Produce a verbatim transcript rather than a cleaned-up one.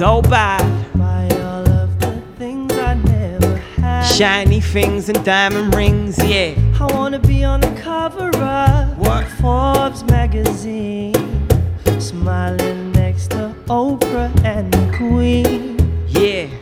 so bad. Buy all of the things I never had. Shiny things and diamond rings, yeah. I wanna be on the cover of What? Forbes magazine, smiling next to Oprah and the Queen. Yeah.